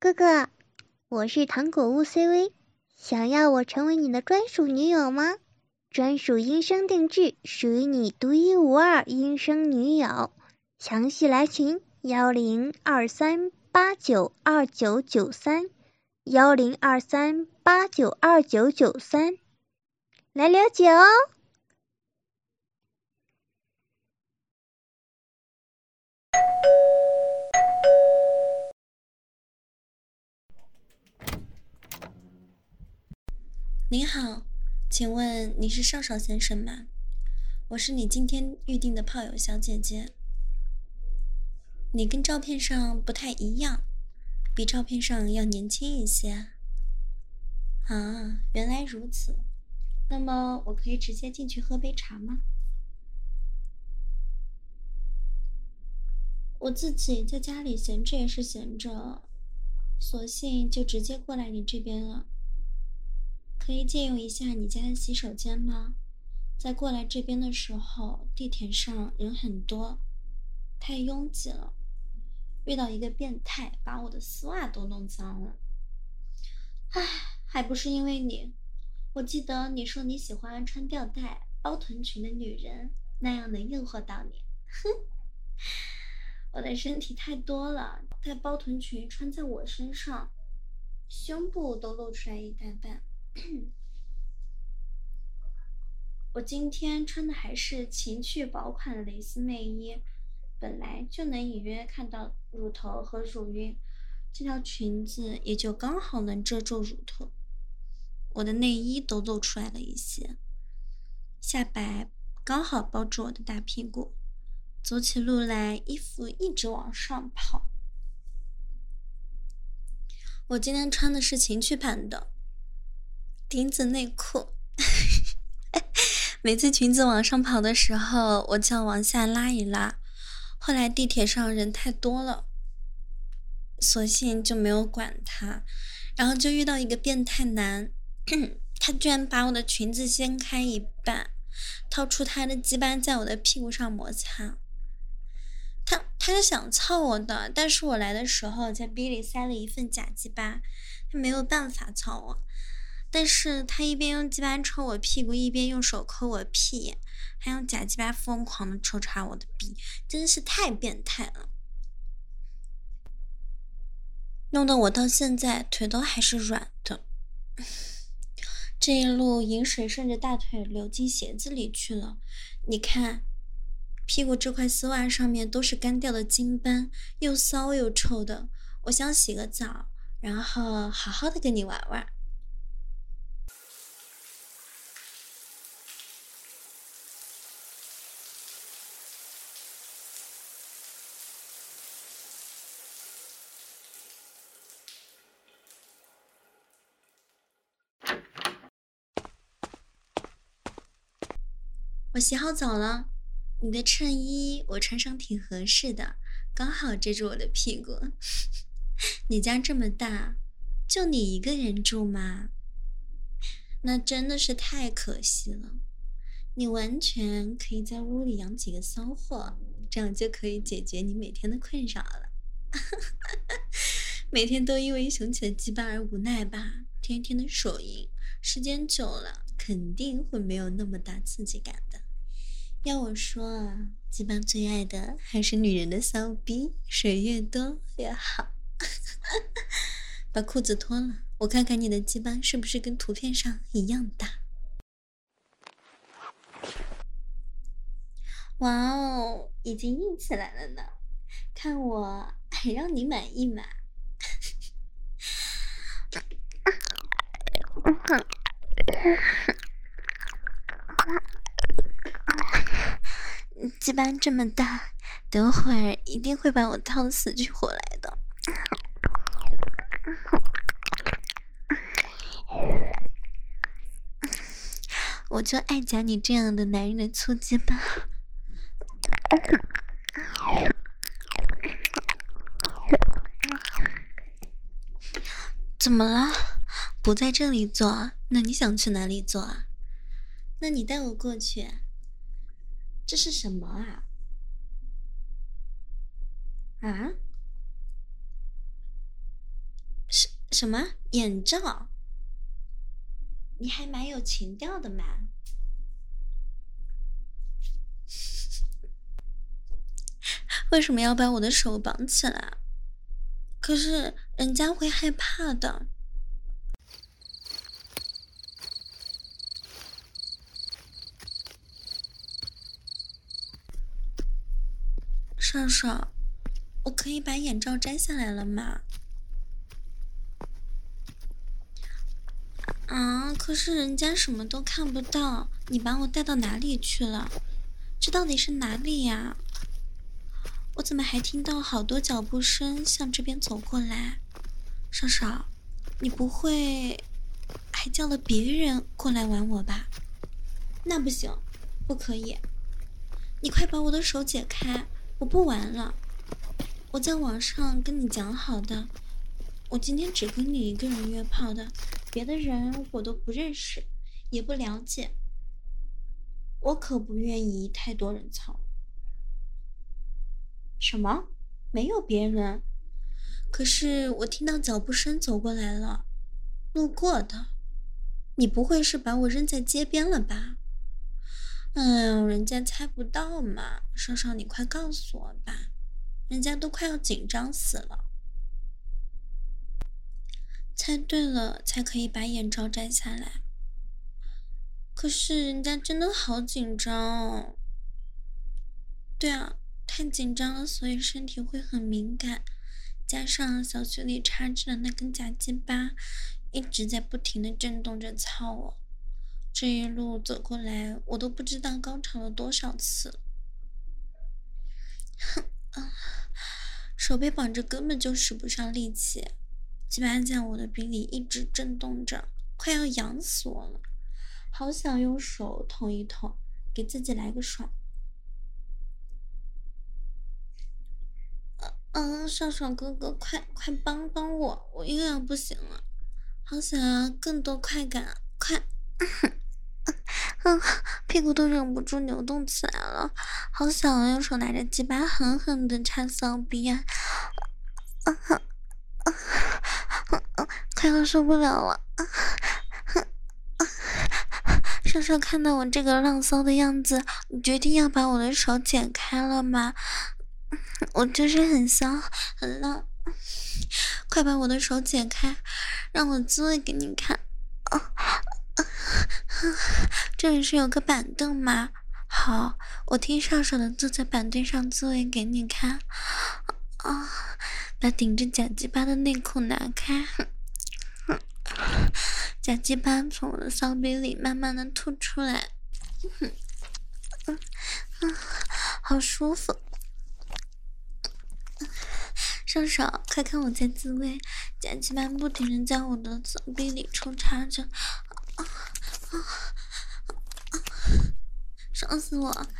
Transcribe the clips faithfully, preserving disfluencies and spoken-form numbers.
哥哥，我是糖果屋 C V， 想要我成为你的专属女友吗？专属音声定制，属于你独一无二音声女友。详细来群幺零二三八九二九九三幺零二三八九二九九三，来了解哦。 您好，请问你是少少先生吗？我是你今天预定的炮友小姐姐。你跟照片上不太一样，比照片上要年轻一些。啊，原来如此。那么我可以直接进去喝杯茶吗？我自己在家里闲着也是闲着，索性就直接过来你这边了。可以借用一下你家的洗手间吗？在过来这边的时候，地铁上人很多，太拥挤了，遇到一个变态，把我的丝袜都弄脏了。唉，还不是因为你。我记得你说你喜欢穿吊带、包臀裙的女人，那样能诱惑到你。哼，我的身体太多了，带包臀裙穿在我身上，胸部都露出来一大半。我今天穿的还是情趣薄款的蕾丝内衣，本来就能隐约看到乳头和乳晕，这条裙子也就刚好能遮住乳头，我的内衣都露出来了一些，下摆刚好包住我的大屁股，走起路来衣服一直往上跑。我今天穿的是情趣版的丁字内裤。每次裙子往上跑的时候，我就要往下拉一拉。后来地铁上人太多了，索性就没有管他，然后就遇到一个变态男，他居然把我的裙子掀开一半，掏出他的鸡巴在我的屁股上摩擦。他他是想操我的，但是我来的时候在逼里塞了一份假鸡巴，他没有办法操我。但是他一边用鸡巴抽我屁股，一边用手抠我屁，还用假鸡巴疯狂的抽插我的逼，真是太变态了，弄得我到现在腿都还是软的。这一路饮水顺着大腿流进鞋子里去了，你看屁股这块丝袜上面都是干掉的精斑，又骚又臭的，我想洗个澡，然后好好的跟你玩玩。我洗好澡了，你的衬衣我穿上挺合适的，刚好遮住我的屁股。你家这么大，就你一个人住吗？那真的是太可惜了。你完全可以在屋里养几个骚货，这样就可以解决你每天的困扰了。每天都因为雄起的鸡巴而无奈吧，天天的手淫，时间久了肯定会没有那么大刺激感的。要我说啊，鸡巴最爱的还是女人的骚逼，水越多越好。把裤子脱了，我看看你的鸡巴是不是跟图片上一样大。哇哦，已经硬起来了呢，看我还让你满意吗？鸡巴这么大，等会儿一定会把我套得死去活来的。我就爱夹你这样的男人的粗鸡巴。怎么了？不在这里做，那你想去哪里做啊？那你带我过去。这是什么啊？啊？ 什么眼罩？你还蛮有情调的嘛。为什么要把我的手绑起来？可是人家会害怕的。少少，我可以把眼罩摘下来了吗？啊，可是人家什么都看不到，你把我带到哪里去了？这到底是哪里呀？我怎么还听到好多脚步声向这边走过来？少少，你不会还叫了别人过来玩我吧？那不行，不可以！你快把我的手解开，我不玩了。我在网上跟你讲好的，我今天只跟你一个人约炮的，别的人我都不认识，也不了解。我可不愿意太多人操。什么？没有别人？可是我听到脚步声走过来了，路过的。你不会是把我扔在街边了吧？哎呦，人家猜不到嘛！少少，你快告诉我吧，人家都快要紧张死了。猜对了，才可以把眼罩摘下来。可是人家真的好紧张哦。对啊，太紧张了，所以身体会很敏感，加上小穴里插着的那根假鸡巴一直在不停的震动着操我，这一路走过来，我都不知道高潮了多少次。哼啊，手被绑着根本就使不上力气，鸡巴在我的鼻里一直震动着，快要痒死我了，好想用手捅一捅，给自己来个爽。嗯，少少哥哥，快快帮帮我，我又要不行了，好想要更多快感，快！嗯，屁股都忍不住扭动起来了，好想用手拿着鸡巴狠狠的插骚逼啊！啊啊啊啊！快要受不了了！啊啊！少少看到我这个浪骚的样子，你决定要把我的手解开了吗？我就是很骚很浪，快把我的手解开，让我自慰给你看。啊啊、这里是有个板凳吗？好，我听少少的坐在板凳上自慰给你看。啊，把顶着假鸡巴的内裤拿开，假鸡巴从我的骚逼里慢慢的吐出来。嗯嗯嗯，好舒服。少少，快看我在自慰，假鸡巴不停地在我的骚逼里抽插着，啊啊啊！爽死我！啊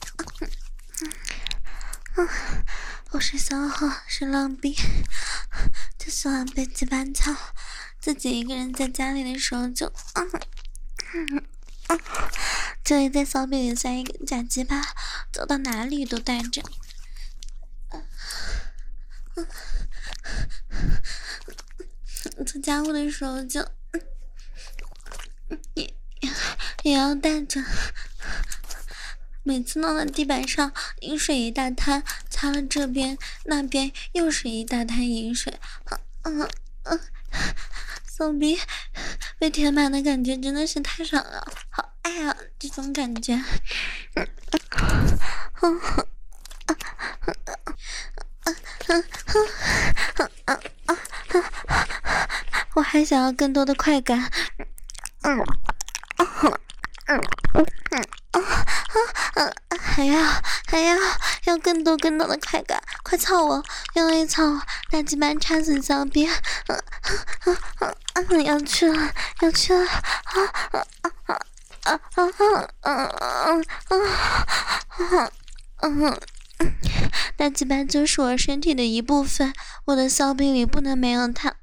啊、我是骚货，是浪逼，就喜欢被鸡巴操，自己一个人在家里的时候就，啊啊、就一在骚逼里塞一个假鸡巴，走到哪里都带着。做家务的时候就也也要带着，每次弄到地板上饮水一大滩，擦了这边那边又是一大滩饮水，嗯嗯，骚逼被填满的感觉真的是太爽了，好爱啊这种感觉。嗯嗯嗯嗯嗯嗯嗯，我还想要更多的快感。嗯嗯嗯嗯嗯，还要还要要更多更多的快感，快操我，用力操我，大鸡巴插死骚逼。嗯嗯嗯嗯，要去了要去了，啊啊啊啊啊啊啊啊啊啊！大鸡巴就是我身体的一部分，我的骚逼里不能没有它。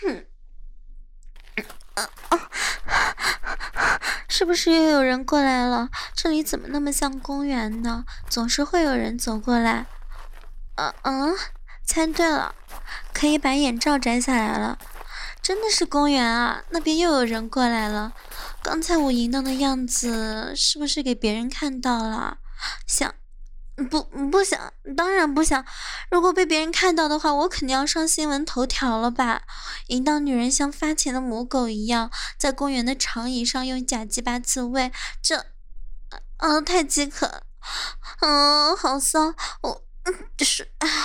是不是又有人过来了？这里怎么那么像公园呢？总是会有人走过来。嗯嗯，猜对了，可以把眼罩摘下来了。 真的是公园啊，那边又有人过来了。刚才我淫荡的样子是不是给别人看到了？想不不想，当然不想。如果被别人看到的话，我肯定要上新闻头条了吧？淫荡女人像发情的母狗一样，在公园的长椅上用假鸡巴自慰，这，啊，太饥渴了，嗯，好骚，我，是，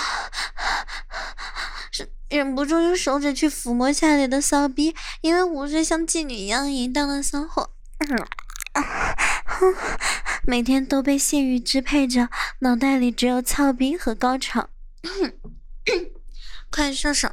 是忍不住用手指去抚摸下里的骚逼，因为我是像妓女一样淫荡的骚货。每天都被性欲支配着，脑袋里只有操逼和高潮。快上手，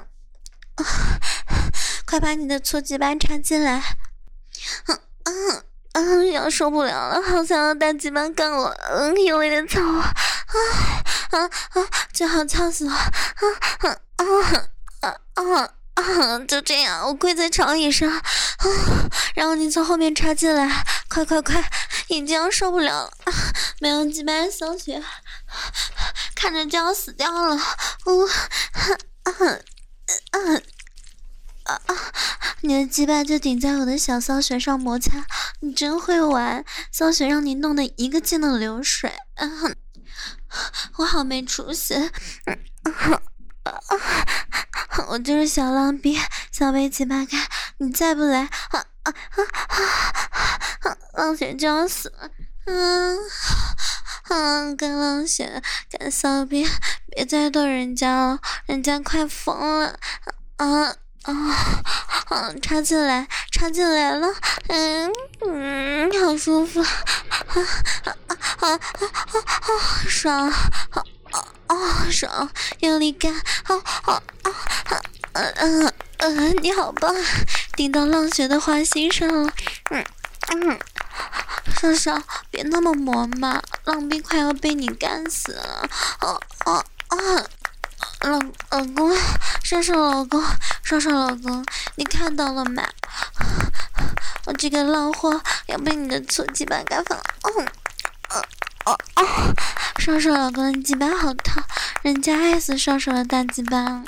快把你的粗鸡巴插进来！嗯嗯嗯，要受不了了，好想要大鸡巴干我，嗯，用力的操我，啊啊啊！最好操死我！啊啊啊啊啊！就这样，我跪在长椅上，啊，然后你从后面插进来，快快快！已经受不了了，没有鸡巴骚血，看着就要死掉了。呜、呃，啊啊啊！你的鸡巴就顶在我的小骚穴上摩擦，你真会玩，骚血让你弄得一个劲的流水。啊、我好没出息。啊啊、我就是小浪逼，想被鸡巴干，你再不来，啊啊啊啊！浪血就要死了，嗯嗯，干浪血，干骚逼，别再逗人家了，人家快疯了，啊啊啊！插进来，插进来了，嗯嗯，好舒服，啊啊啊啊啊！爽，啊啊爽，用力干，啊啊啊！嗯嗯嗯，你好棒，顶到浪血的花心上了，嗯嗯。少少，别那么磨嘛，浪逼快要被你干死了！哦哦哦，老老公，少少老公，少少老公，你看到了吗？我这个浪货要被你的粗鸡巴干翻了！哦哦哦哦，少少老公的鸡巴好烫，人家爱死少少的大鸡巴了。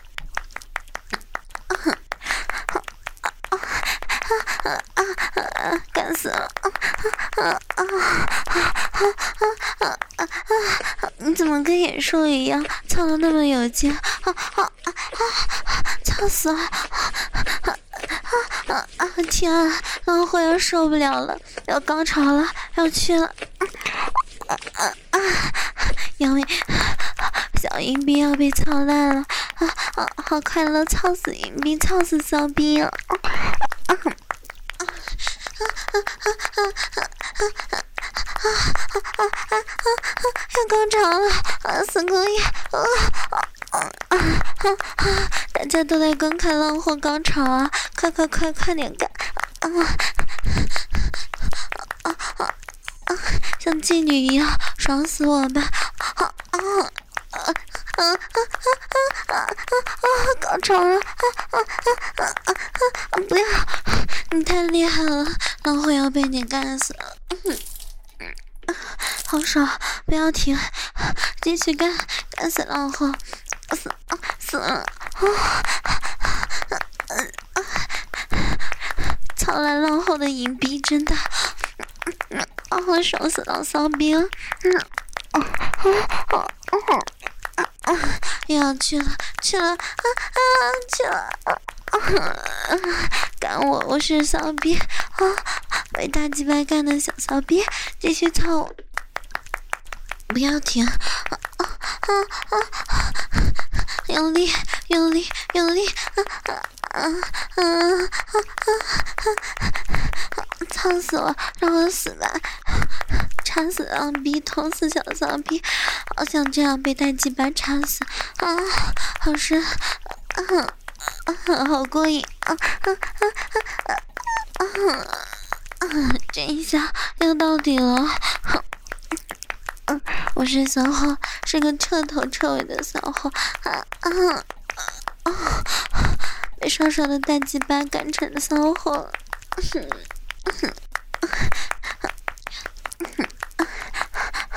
干死了！你怎么跟野兽一样，操的那么有劲？啊啊啊啊！操死了！啊啊啊！天啊，浪货要受不了了，要高潮了，要去了！啊啊啊！杨伟，小银币要被操烂了！啊啊！好快乐，操死银币，操死骚逼了！啊啊！要高潮了，啊死可以！大家都在观看浪货高潮啊！快快快快点干！啊啊啊啊！像妓女一样，爽死我吧！啊啊啊啊啊啊啊！高潮了！啊啊啊啊啊！不要！你太厉害了，浪货要被你干死了！嗯，好爽，不要停，继续干，干死浪货！死死了！操来浪后的银币真的，啊，我爽死老骚逼了！嗯，啊啊啊啊！又要去了，去了，啊啊，去了！啊，干我，我是骚逼啊！被大鸡巴干的小骚逼，继续操我！不要停！啊啊啊啊！用力，用力，用力！啊啊啊啊啊！操死我，让我死吧！插死浪逼，捅死小骚逼，好想这样被大鸡巴插死啊！好深，啊啊，好过瘾啊啊啊啊啊！这一下又到底了。嗯，我是骚货，是个彻头彻尾的骚货啊啊啊！被少少的大鸡巴干成的骚货。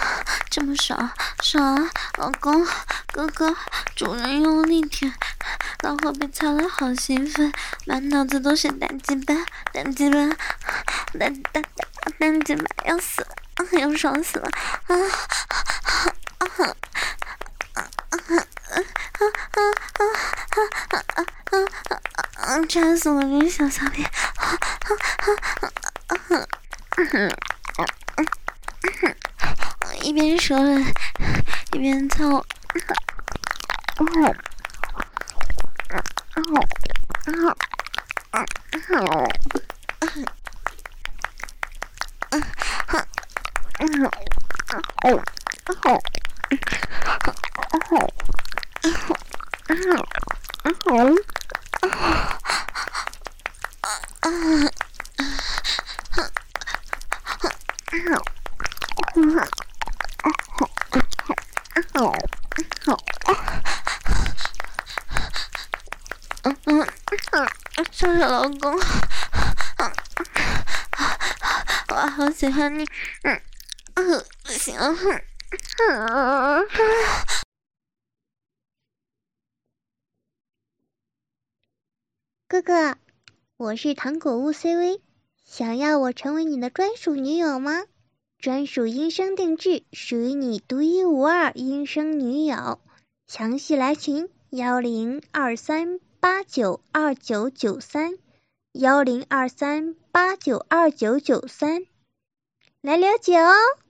这么爽，爽啊！老公，哥哥，主人用力舔， 老火被操得好兴奋，满脑子都是单鸡巴，单鸡巴，单单单单鸡巴，要死了，要爽死了啊！啊啊啊啊啊啊啊啊啊！馋死我这小小屁！一边舌吻一边操。少少老公，我好喜欢你，嗯，嗯，不行，嗯， 哥哥，我是糖果屋 C V， 想要我成为你的专属女友吗？专属音声定制，属于你独一无二音声女友，详细来群幺零二三八九二九九三幺零二三八九二九九三来了解哦。